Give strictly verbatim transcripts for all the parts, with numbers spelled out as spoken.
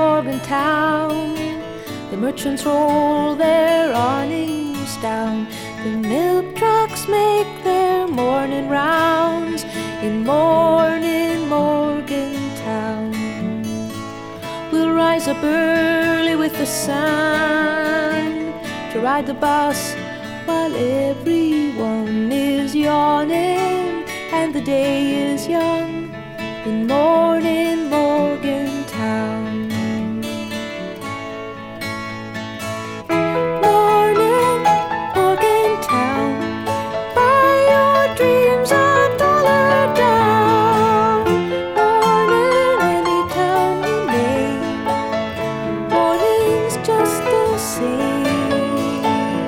Morgantown. The merchants roll their awnings down. The milk trucks make their morning rounds in morning Morgantown. We'll rise up early with the sun to ride the bus while everyone is yawning and the day is young in morning Morgantown. Morning Morgantown, buy your dreams a dollar down. Morning any town you name, morning's just the same.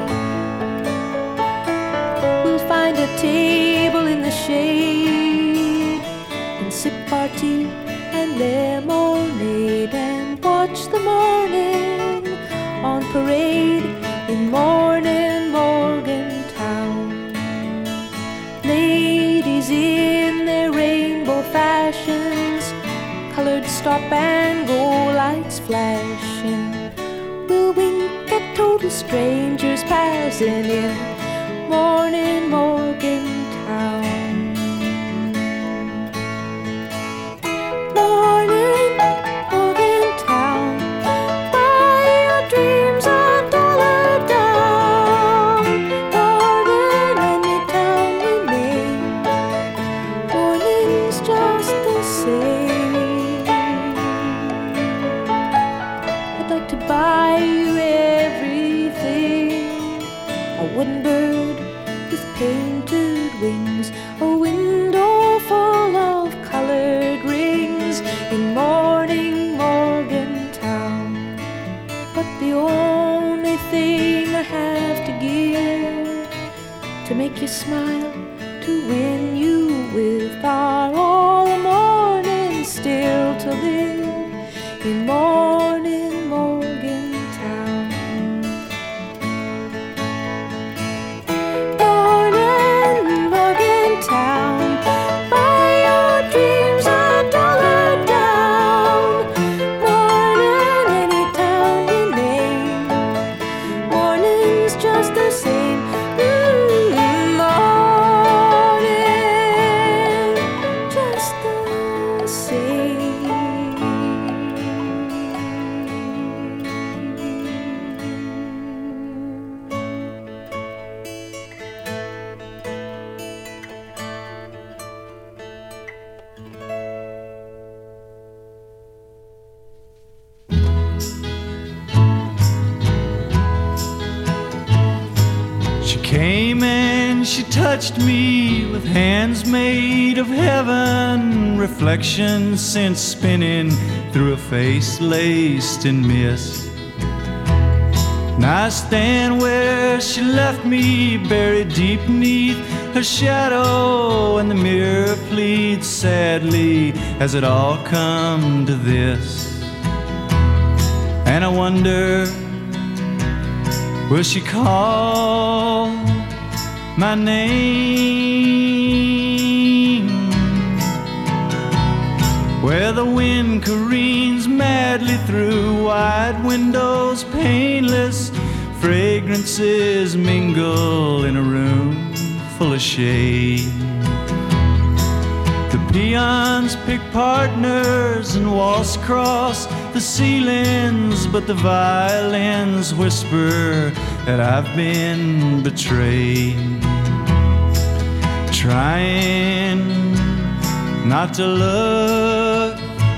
We'll find a table in the shade and sip our tea and lemonade and watch the morning on parade in morning Morgantown. Ladies in their rainbow fashions, colored stop and go lights flashing, will wink at total strangers passing in morning Morgantown. Morning Morgantown, buy your dreams a dollar down. Morning any town you name, morning's just the same. I'd like to buy you everything, a wooden bird with painted wings, a window full of colored rings in morning Morgantown. But the only thing I have to give to make you smile, to win you with, are all the mornings still to live in morning Morgantown. Morning Morgantown, buy your dreams a dollar down. Morning any town you name, morning's just the same. Mm, morning just the same. She came and she touched me with hands made of heaven, reflections sent spinning through a face laced in mist. And I stand where she left me, buried deep neath her shadow, and the mirror pleads sadly, has it all come to this? And I wonder, will she call my name? Where the wind careens madly through wide windows, painless fragrances mingle in a room full of shade. The peons pick partners and waltz across the ceilings, but the violins whisper that I've been betrayed. Trying not to look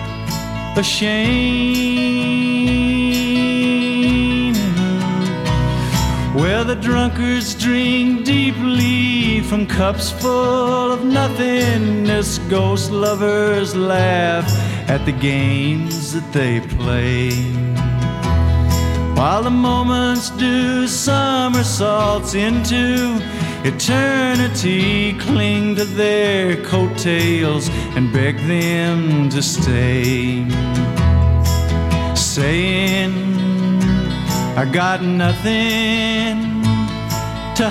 ashamed, where the drunkards drink deeply from cups full of nothingness, ghost lovers laugh at the games that they play, while the moments do somersaults into eternity, cling to their coattails and beg them to stay, saying, I got nothing to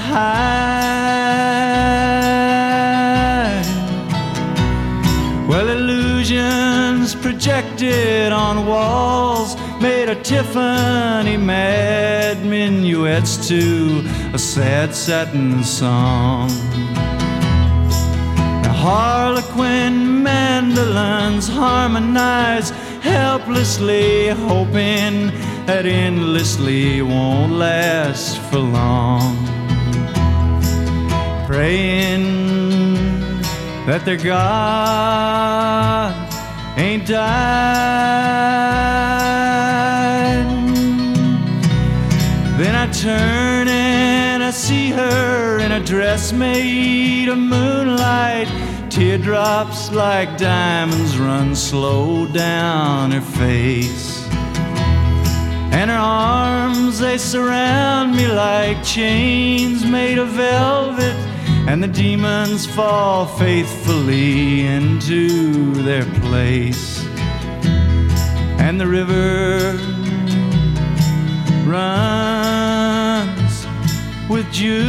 hide. Well, illusions project projected on walls made a Tiffany mad minuets to a sad satin song. Harlequin mandolins harmonize helplessly, hoping that endlessly won't last for long. Praying that their God ain't died. Then I turn and I see her in a dress made of moonlight. Teardrops like diamonds run slow down her face, and her arms, they surround me like chains made of velvet, and the demons fall faithfully into their place. And the river runs with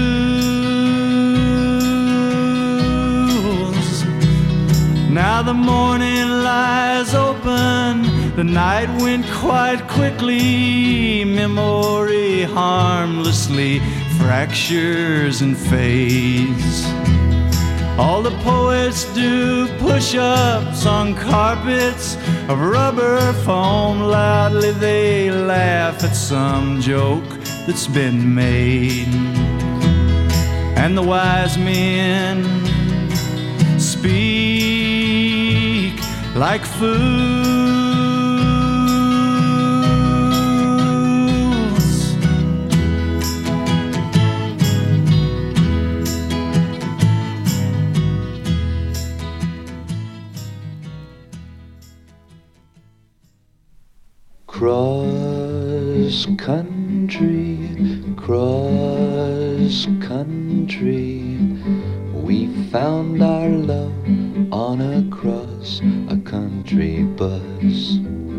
jewels. Now the morning lies open, the night went quite quickly, memory harmlessly fractures and fades. All the poets do push-ups on carpets of rubber foam. Loudly they laugh at some joke that's been made. And the wise men speak like fools. Cross country, cross country, we found our love on a cross a country bus.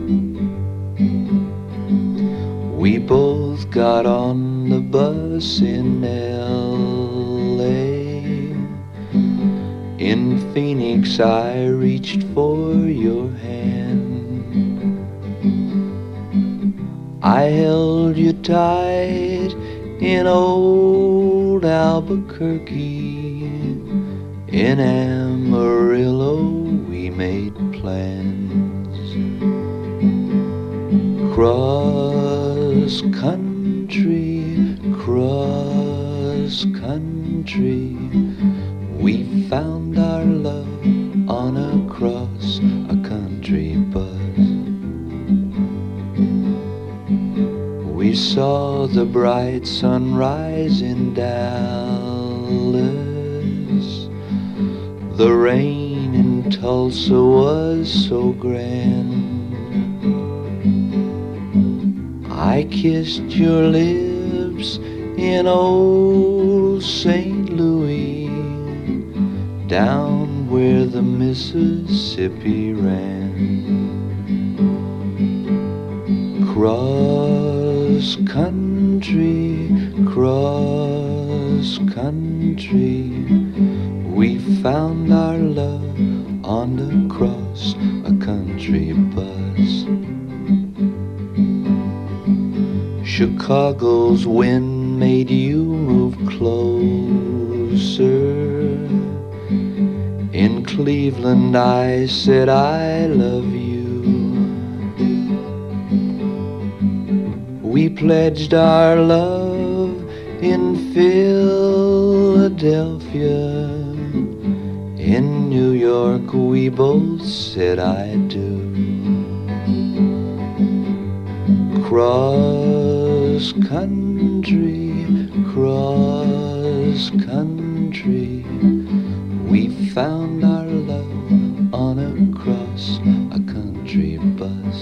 We both got on the bus in L A. In Phoenix I reached for your hand. I held you tight in old Albuquerque. In Amarillo we made plans. Cross country, cross country, we found our love on a cross a country bus. We saw the bright sunrise in Dallas. The rain in Tulsa was so grand. I kissed your lips in old Saint Louis, down where the Mississippi ran. Cross country, cross country, we found our love on the cross a country bus. Chicago's wind made you move closer. In Cleveland I said I love you. We pledged our love in Philadelphia. In New York we both said I do. Cross country, cross country, we found our love on a cross a country bus.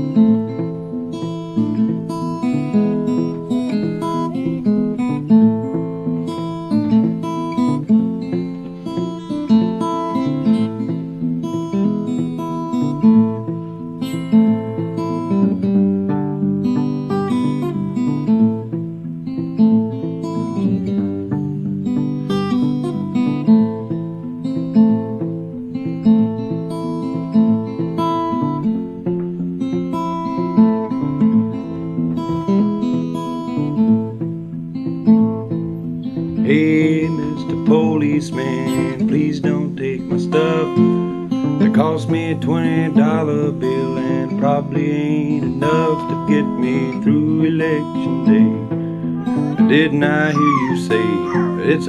Hey, Mister Policeman, please don't take my stuff. It cost me a twenty dollar bill and probably ain't enough to get me through election day. Didn't I hear you say it's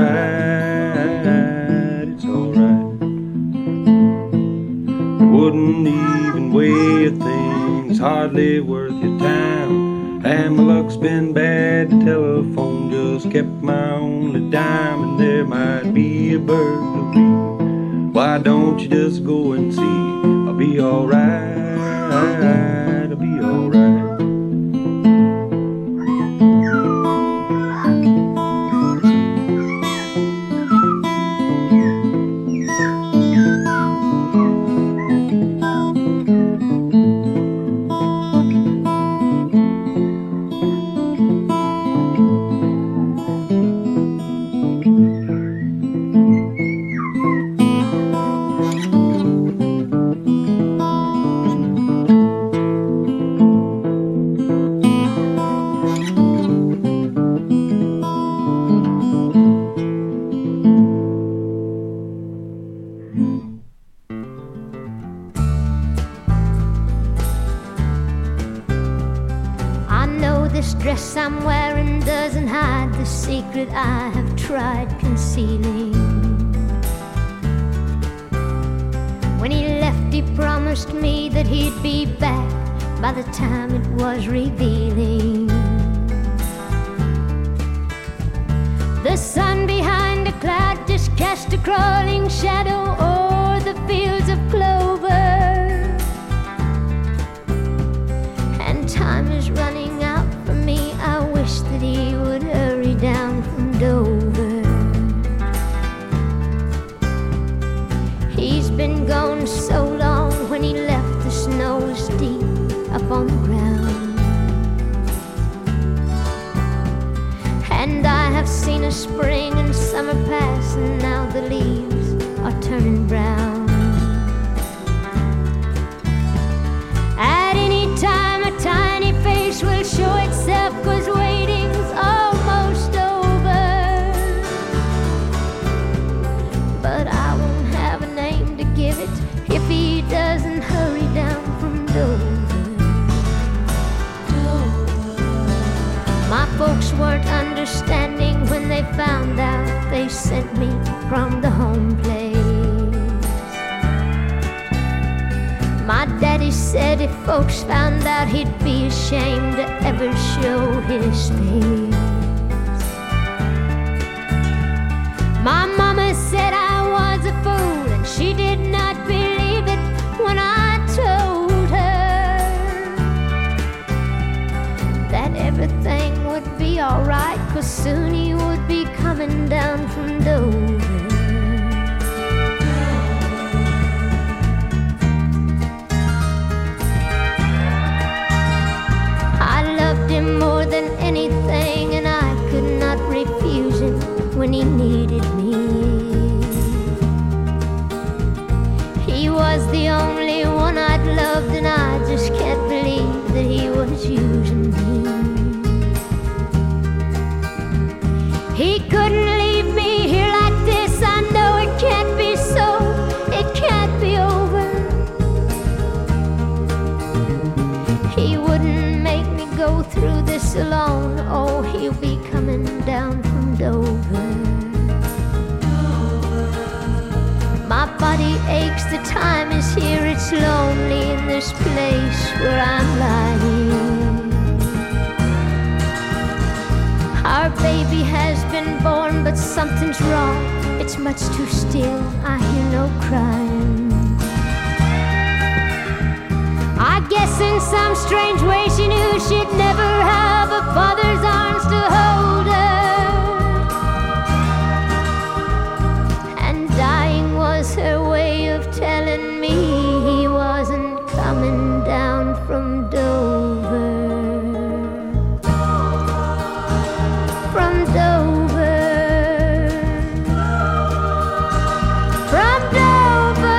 alright, it's alright? It wouldn't even weigh a thing, it's hardly worth your time. And my luck's been bad, the telephone just kept my only dime. And there might be a burglary. Why don't you just go and see? I'll be alright, I'll be alright. This dress I'm wearing doesn't hide the secret I have tried concealing. When he left, he promised me that he'd be back by the time it was revealing. The sun behind a cloud just cast a crawling shadow o'er the fields of clover. And time is running out. I wish that he would hurry down from Dover. He's been gone so long. When he left, the snow was deep up on the ground. And I have seen a spring and summer pass, and now the leaves are turning brown. At any time a tiny face will show itself, 'cause waiting's almost over. But I won't have a name to give it if he doesn't hurry down from Dover. My folks weren't understanding when they found out they sent me from the home place. My daddy said if folks found out, he'd be ashamed to ever show his face. My mama said I was a fool, and she did not believe it when I told her that everything would be alright, 'cause soon he would be coming down from Dover. More than anything, and I could not refuse him when he needed me. He was the only one I'd loved, and I just can't believe that he was using me. He couldn't leave me here like this. I know it can't be so, it can't be over. He wouldn't make me go through this alone. Oh, he'll be coming down from Dover. My body aches, the time is here. It's lonely in this place where I'm lying. Our baby has been born, but something's wrong. It's much too still, I hear no crying. I guess in In some strange way she knew she'd never have a father's arms to hold her, and dying was her way of telling me he wasn't coming down from Dover. From Dover. From Dover.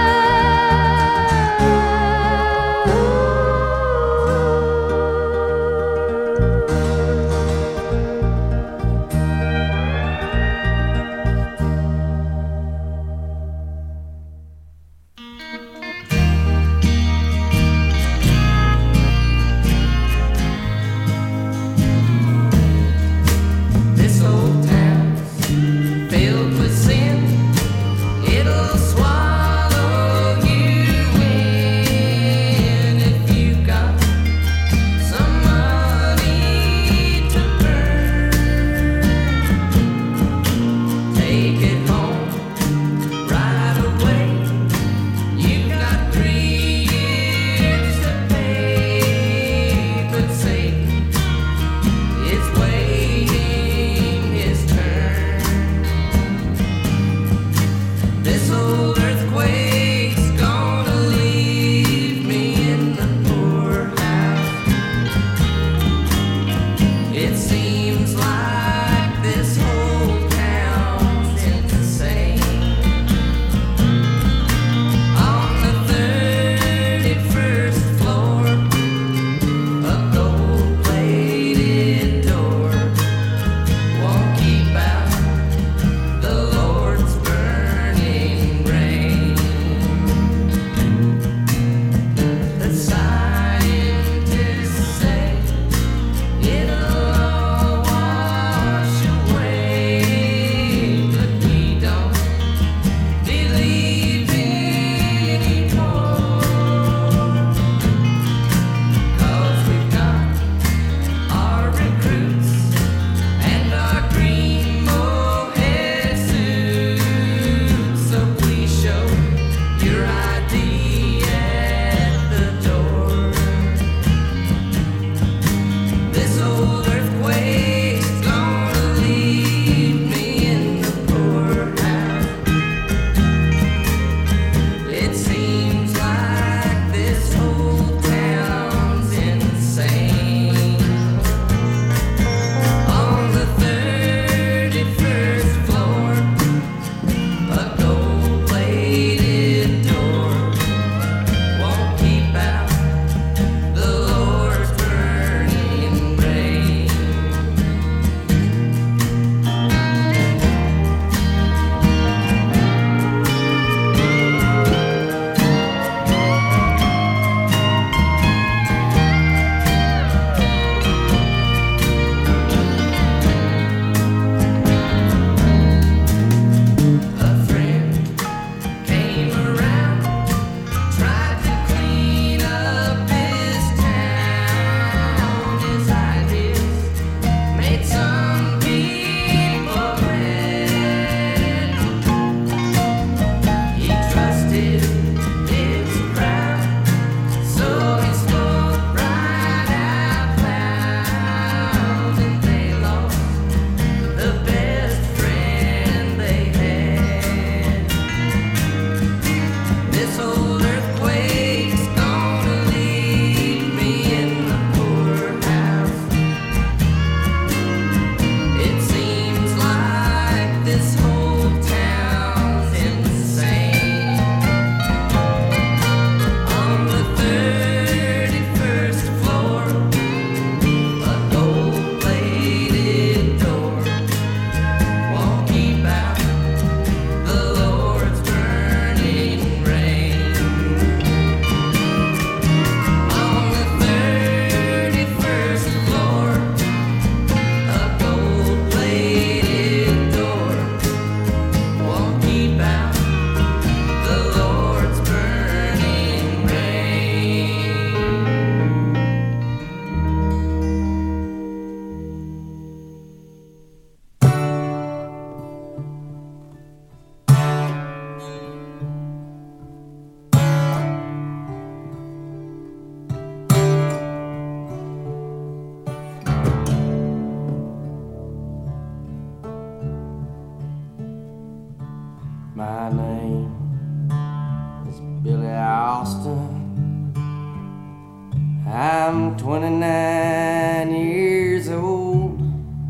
I'm twenty-nine years old.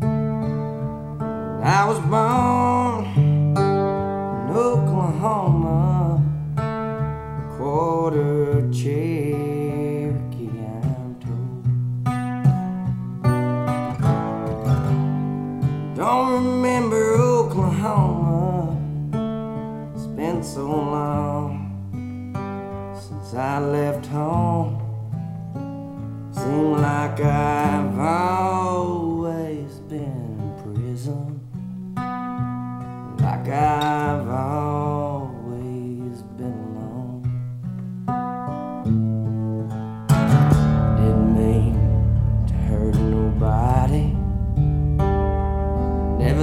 I was born in Oklahoma, quarter Cherokee, I'm told. Don't remember Oklahoma, it's been so long since I left home. Seem like I've always been in prison, like I've always been alone. Didn't mean to hurt nobody, never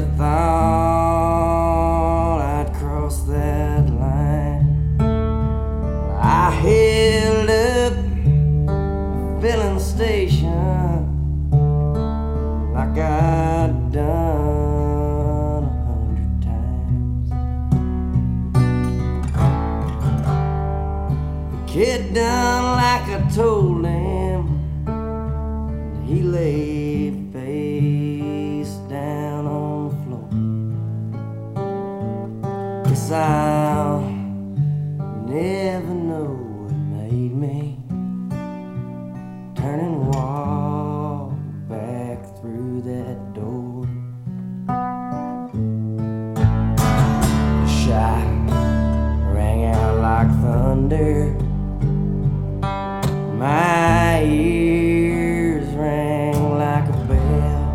thought I'd cross that line. I held up a filling station like I'd done a hundred times. The kid done like I told him, he lay face down on the floor. Guess I'll never know what made me turn and walk back through that door. The shot rang out like thunder, my ears rang like a bell.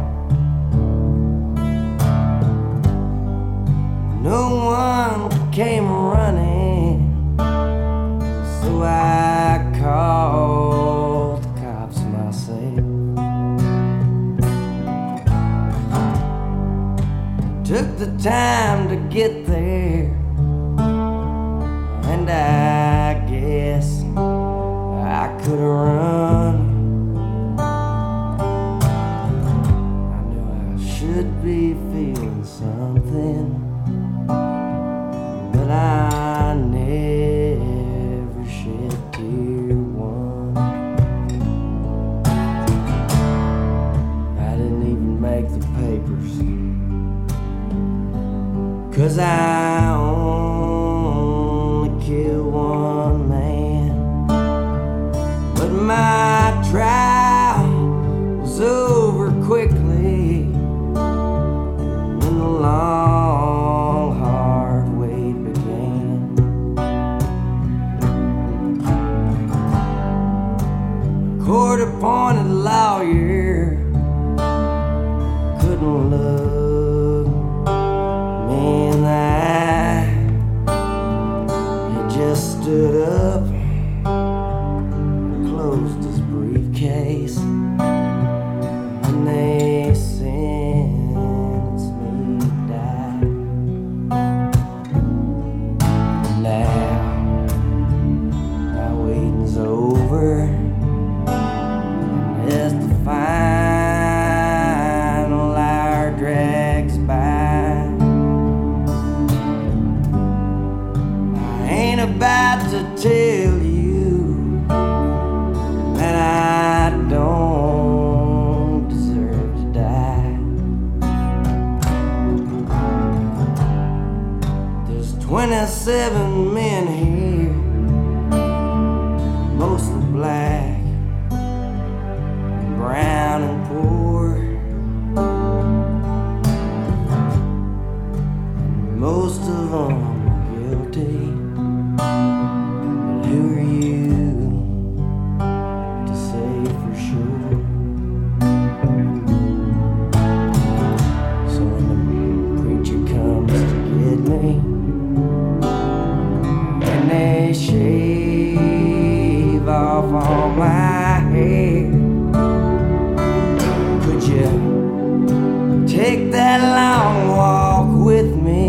No one came running, so I called the cops myself. Took the time to get there, and I guess I could have run. I knew I should be feeling something, but I never shed tear one. I didn't even make the papers, 'cause I only killed one man. But my trial was over quickly, and the long hard wait began. Court-appointed lawyer couldn't look me in the eye. He just stood up, closed his briefcase, and they sentenced me to die. Now my waiting's over, as the final hour drags by. I ain't about to tell you that I don't deserve to die. There's twenty-seven men here, mostly black, brown and poor. Most of them are guilty, but who are you to say for sure? So when the preacher comes to get me, and they shave off all my hair, could you take that long walk with me,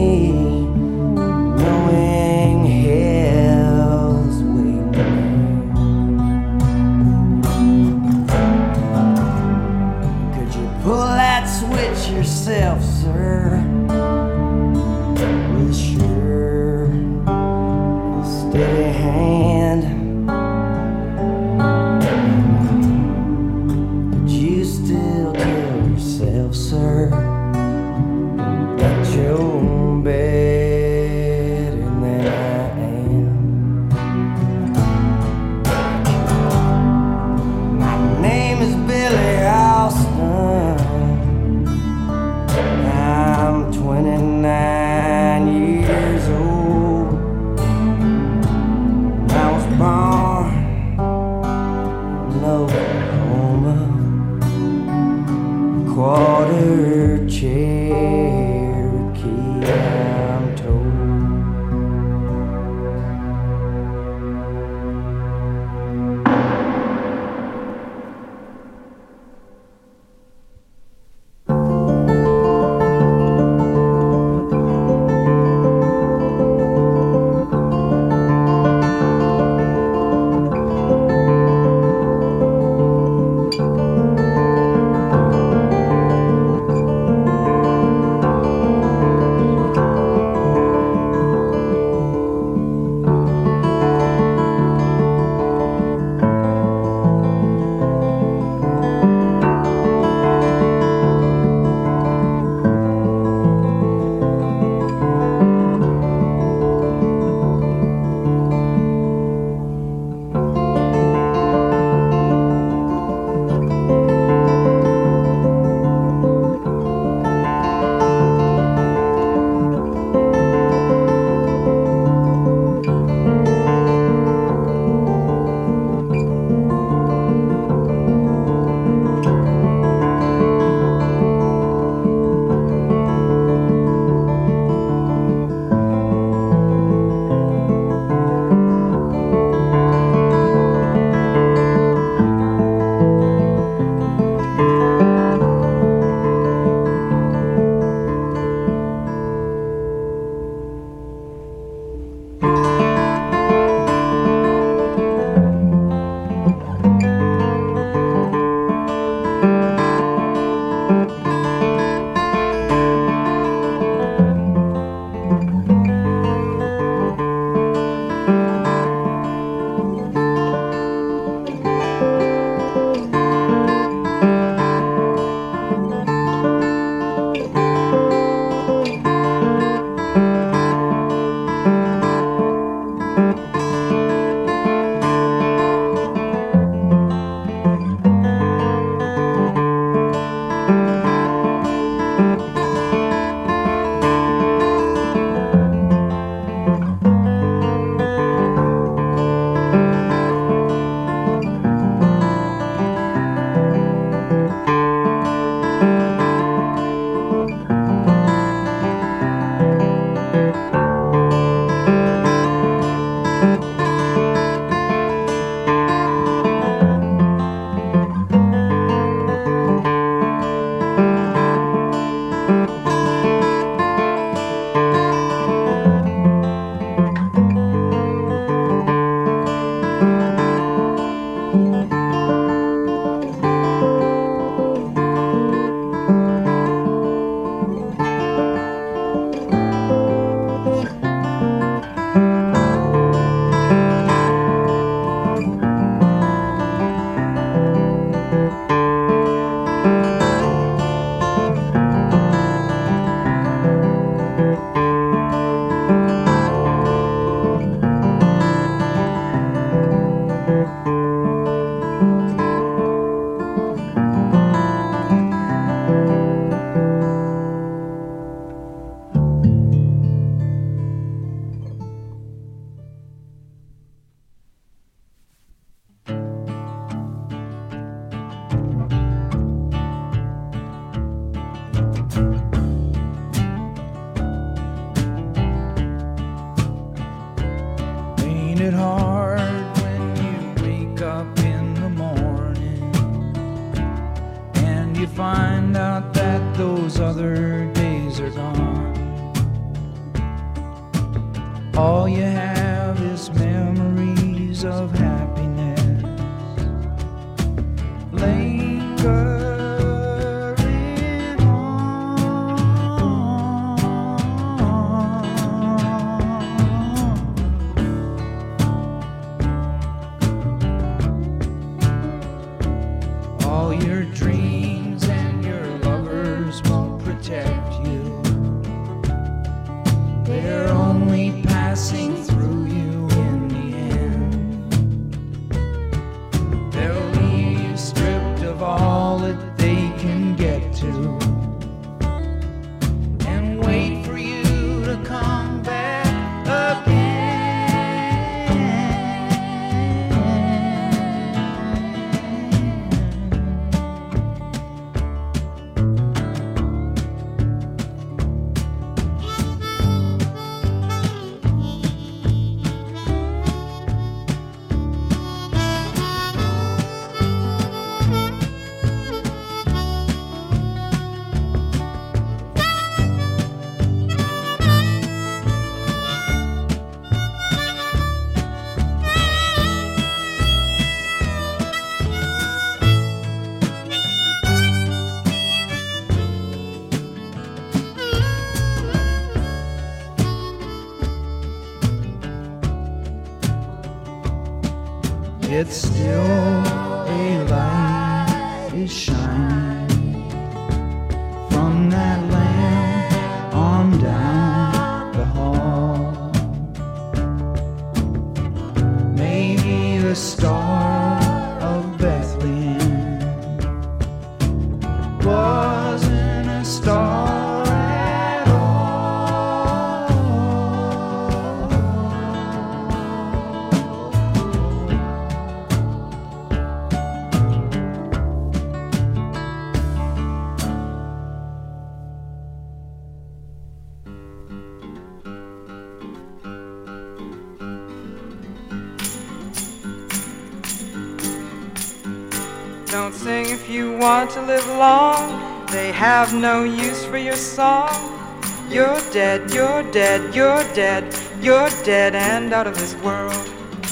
knowing hell's waiting there? Could you pull that switch yourself, sir, with a sure and steady hand? Border Cherokee, I'm told. it hard when you wake up in the morning and you find out that those other days are gone? All you have is memories of happiness lingering on. All your dreams and your lovers won't protect you. They're only passing through you in the end. They'll leave you stripped of all that they can get to and wait for you to come back again. yet still a light is shining from that lamp on down the hall. Maybe the star of Bethlehem wasn't a star at all. Don't sing if you want to live long. They have no use for your song. You're dead, you're dead, you're dead, you're dead and out of this world.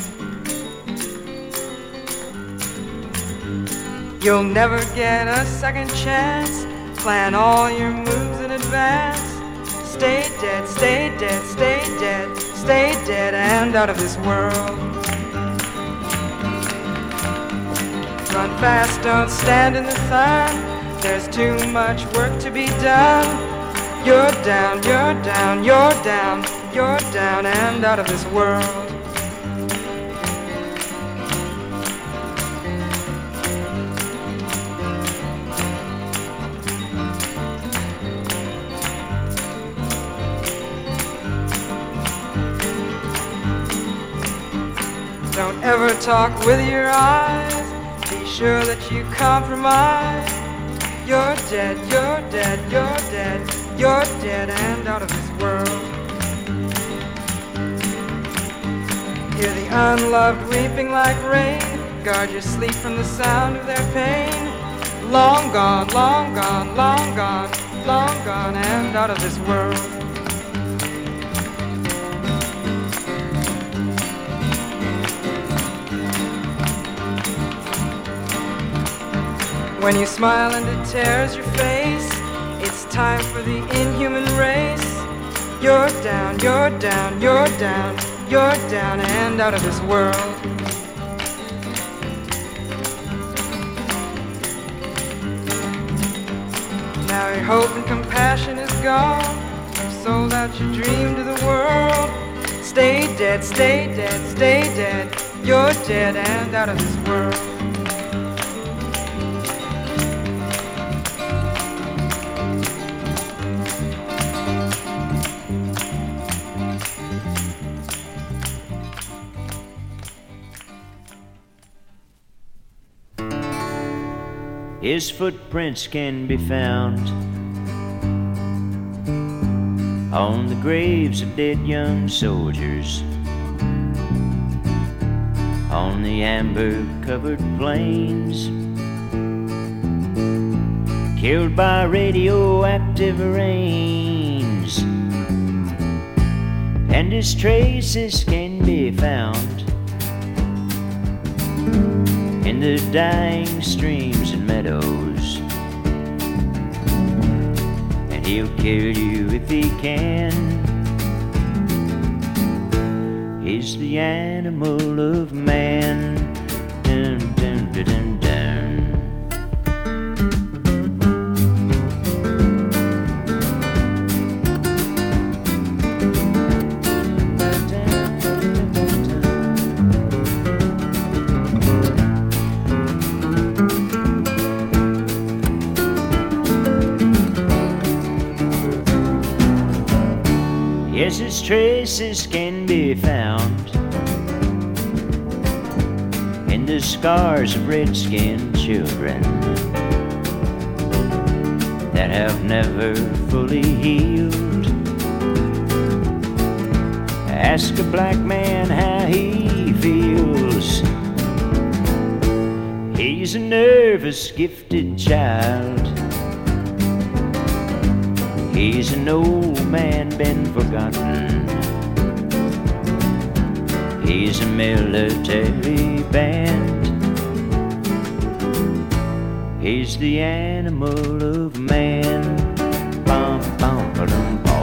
You'll never get a second chance. Plan all your moves in advance. Stay dead, stay dead, stay dead, stay dead and out of this world. Run fast, don't stand in the sun. There's too much work to be done. You're down, you're down, you're down, you're down and out of this world. Don't ever talk with your eyes. Be sure that you compromise. You're dead, you're dead, you're dead, you're dead and out of this world. Hear the unloved weeping like rain. Guard your sleep from the sound of their pain. Long gone, long gone, long gone, long gone and out of this world. When you smile and it tears your face, it's time for the inhuman race. You're down, you're down, you're down, you're down and out of this world. Now your hope and compassion is gone. You've sold out your dream to the world. Stay dead, stay dead, stay dead. You're dead and out of this world. His footprints can be found on the graves of dead young soldiers, on the amber-covered plains, killed by radioactive rains. And his traces can be found in the dying streams and meadows, and he'll kill you if he can. He's the animal of man. Dun, dun, dun, dun, dun. Yes, his traces can be found in the scars of red-skinned children that have never fully healed. Ask a black man how he feels. He's a nervous, gifted child. He's an old man been forgotten. He's a military band. He's the animal of man. Bum, bum, ba-dum, bum.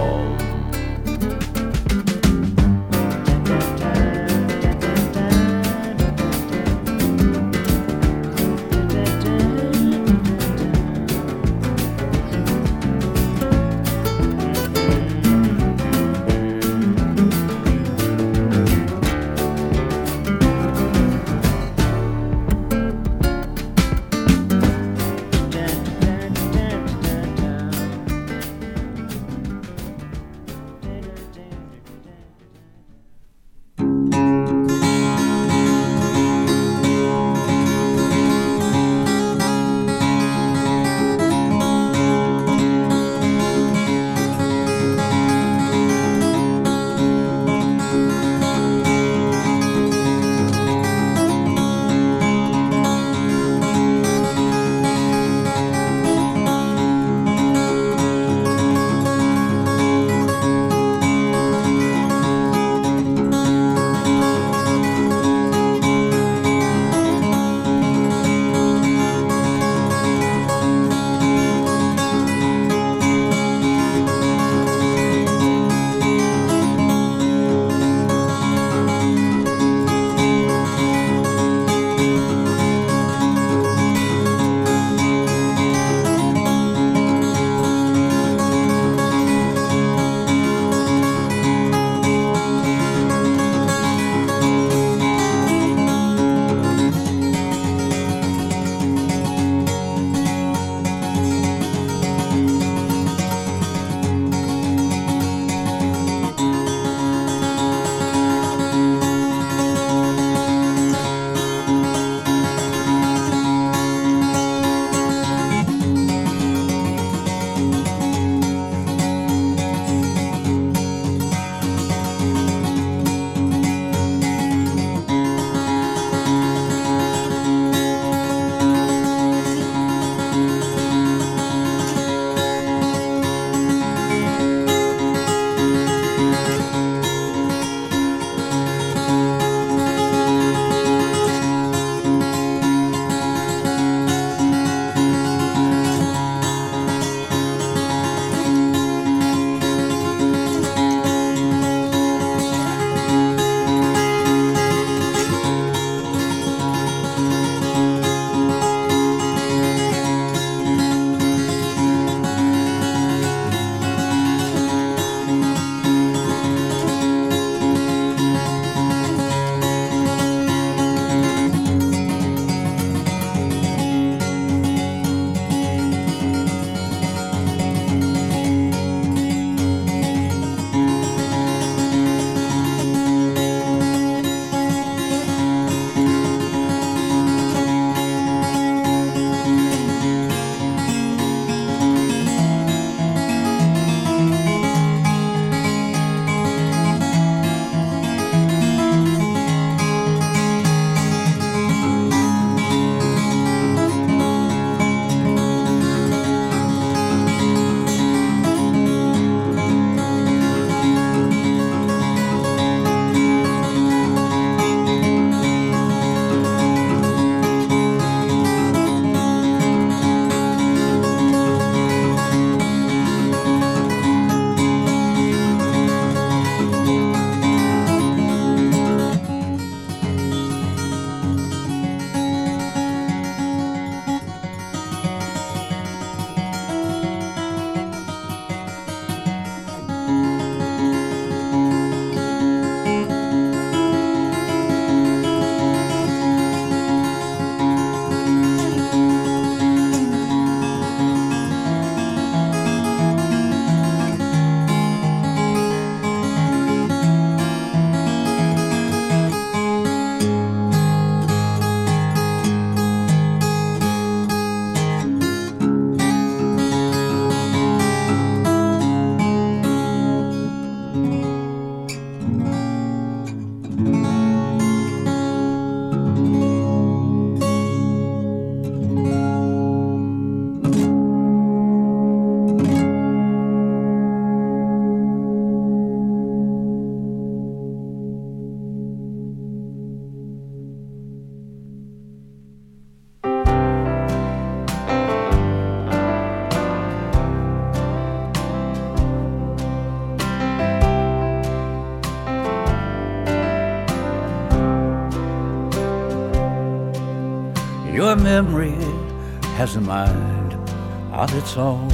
has a mind of its own.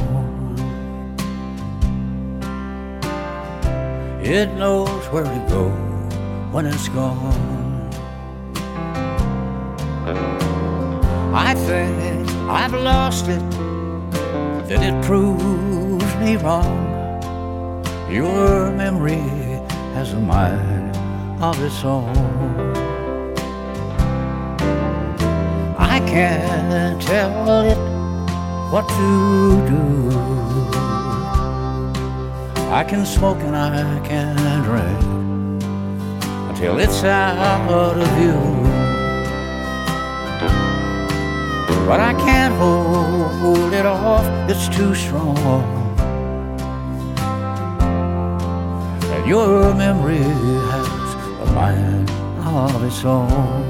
It knows where to go when it's gone. I think I've lost it, that it proves me wrong. Your memory has a mind of its own. I can't tell it what to do. I can smoke and I can drink until it's out of view. But I can't hold it off, it's too strong. And your memory has a mind of its own.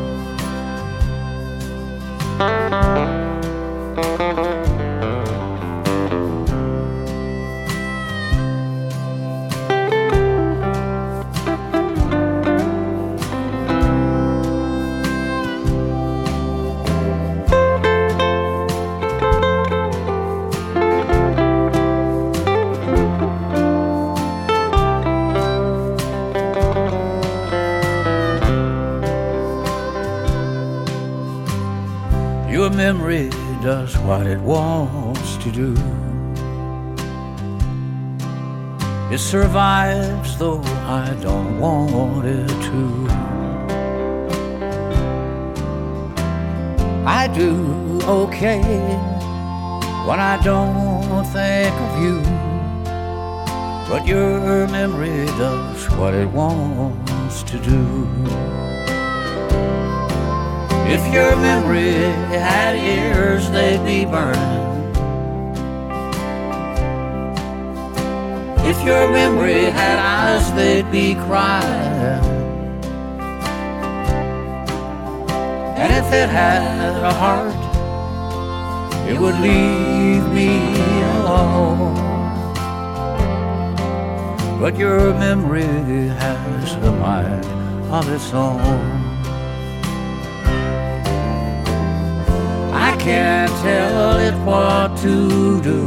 Your memory does what it wants to do. It survives though I don't want it to. I do okay when I don't think of you, but your memory does what it wants to do. If your memory had ears, they'd be burning. If your memory had eyes, they'd be crying. And if it had a heart, it would leave me alone. But your memory has a mind of its own. I can't tell it what to do.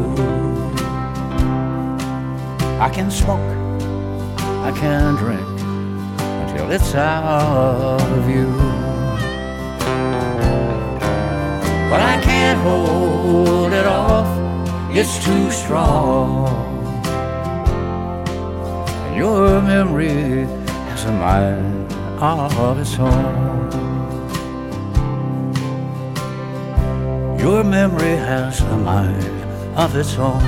I can smoke, I can drink until it's out of view. But I can't hold it off, it's too strong. And your memory has a mind of its own. Your memory has a mind of its own.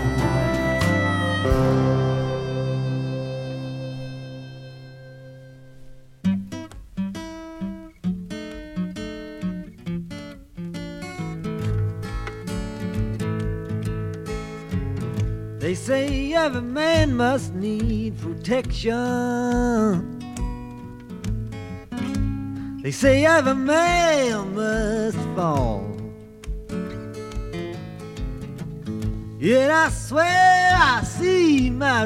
They say every man must need protection. They say every man must fall. Yet I swear I see my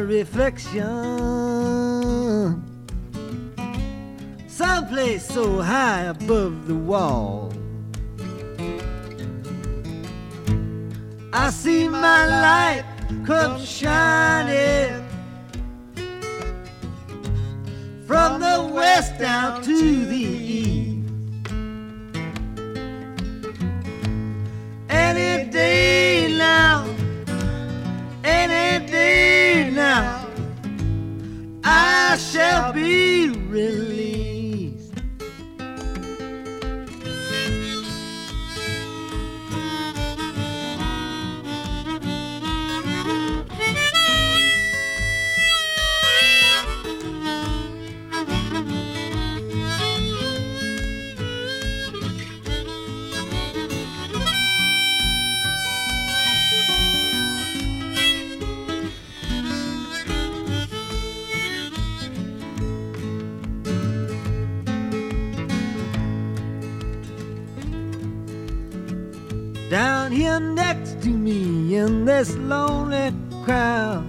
reflection someplace so high above the wall. I see my light come shining from the west down to the east. Any day now, any day now, I shall be released. Down here next to me in this lonely crowd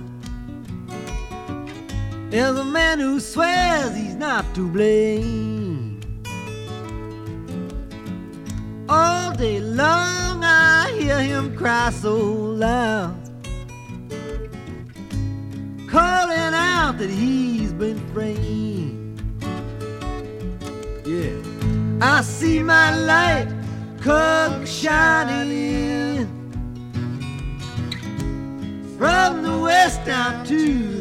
is a man who swears he's not to blame. All day long I hear him cry so loud, calling out that he's been framed. Yeah, I see my light come shining from the west down to